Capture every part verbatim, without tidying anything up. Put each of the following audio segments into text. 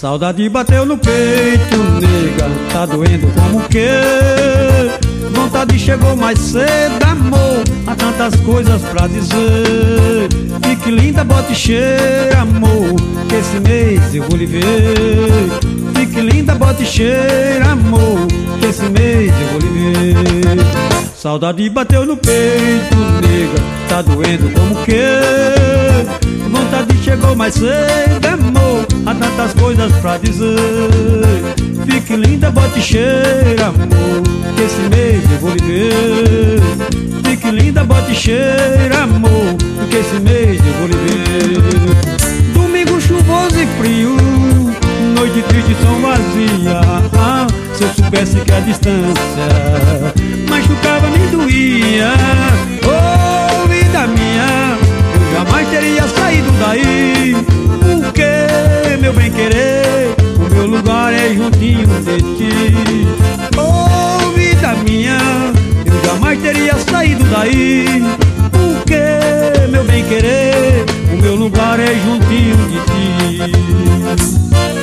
Saudade bateu no peito, nega, tá doendo como que? Vontade chegou mais cedo, amor, há tantas coisas pra dizer. Fique linda, bote cheia, amor, que esse mês eu vou lhe ver. Fique linda, bote cheia, amor, que esse mês eu vou lhe ver. Saudade bateu no peito, nega, tá doendo como que? Vontade chegou mais cedo, amor, há tantas coisas pra dizer. Fique linda, bote cheia, amor, que esse mês eu vou lhe ver. Fique linda, bote cheia, amor, que esse mês eu vou lhe ver. Domingo chuvoso e frio, noite triste e som vazia. Ah, se eu soubesse que a distância machucava, me doía. Oh, vida minha, eu jamais teria saído daí. Porque, meu bem querer, o meu lugar é juntinho de ti. Oh, vida minha, eu jamais teria saído daí. Porque, meu bem querer, o meu lugar é juntinho de ti.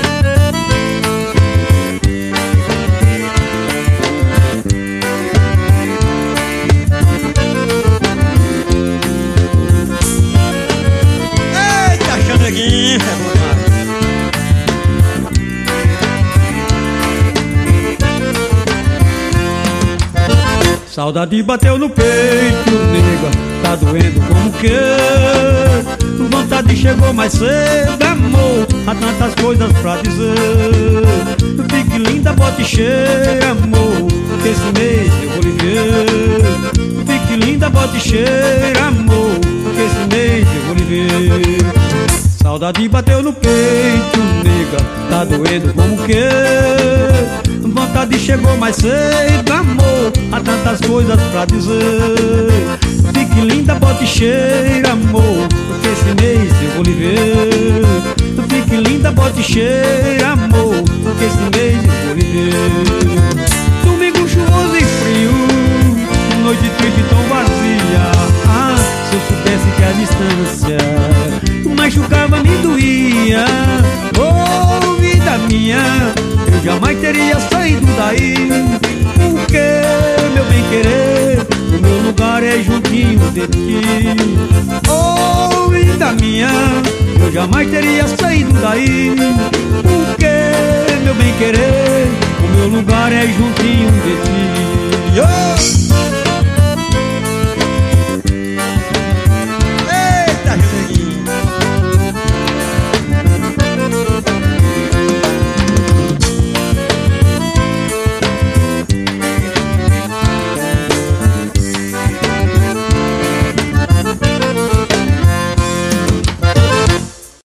Saudade bateu no peito, nega, tá doendo como que? Vontade chegou mais cedo, amor, há tantas coisas pra dizer. Fique linda, bote cheia, amor, que esse mês eu vou lhe ver. Fique linda, bote cheia, amor, que esse mês eu vou lhe ver. Saudade bateu no peito, nega, tá doendo como que? Vontade chegou mais cedo, amor, há tantas coisas pra dizer. Fique linda, bote cheia, amor, porque esse mês eu vou lhe ver. Fique linda, bote cheia, amor, porque esse mês eu vou lhe ver. Domingo chuvoso e frio, noite triste e tão vazia. Ah, se eu soubesse que a distância machucava, me doía. Oh, vida minha, eu jamais teria saído daí. Porque, meu bem querer, o meu lugar é juntinho de ti. Oh, vida minha, eu jamais teria saído daí. Porque, meu bem querer, o meu lugar é juntinho de ti.